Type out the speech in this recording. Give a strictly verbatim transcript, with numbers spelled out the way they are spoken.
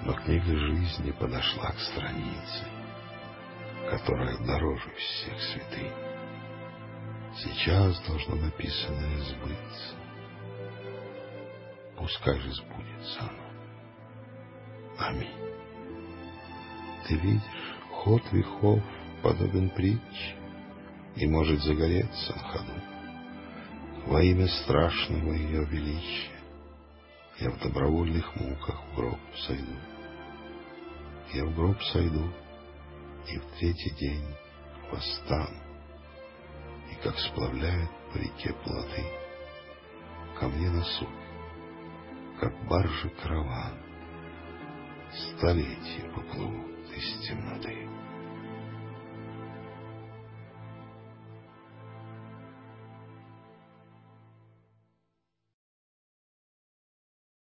Но книга жизни подошла к странице, которая дороже всех святынь. Сейчас должно написанное сбыться. Пускай же сбудется оно. Аминь. Ты видишь, ход веков подобен притче и может загореться на ходу. Во имя страшного ее величия я в добровольных муках в гроб сойду. Я в гроб сойду и в третий день восстану. И как сплавляют по реке плоты, ко мне на суд, как баржи караван, столетия поплывут из темноты.